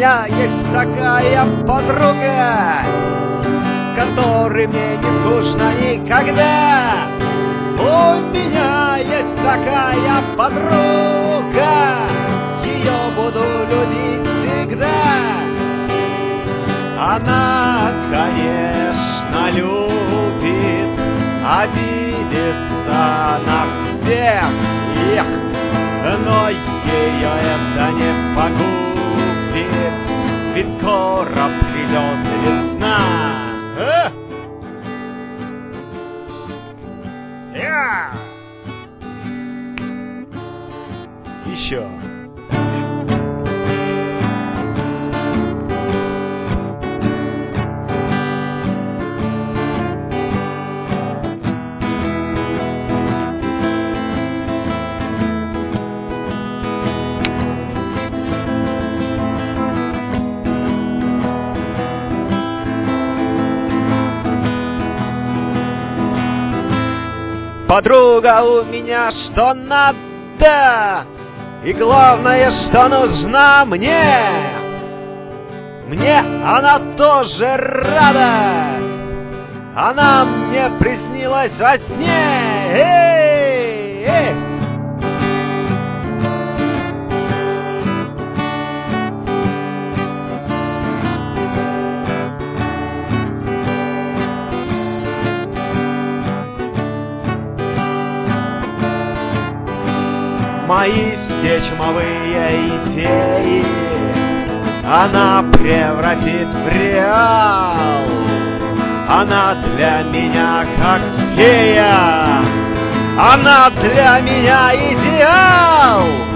меня есть такая подруга, с которой мне не скучно никогда. У меня есть такая подруга, ее буду любить всегда. Она, конечно, любит обидеться на всех их, но ее это не погубит, ведь скоро придет весна. Еще. Подруга у меня что надо, и главное, что нужна мне. Мне она тоже рада, она мне приснилась во сне. Эй, эй! Мои сечмовые идеи она превратит в реал. Она для меня как фея, она для меня идеал.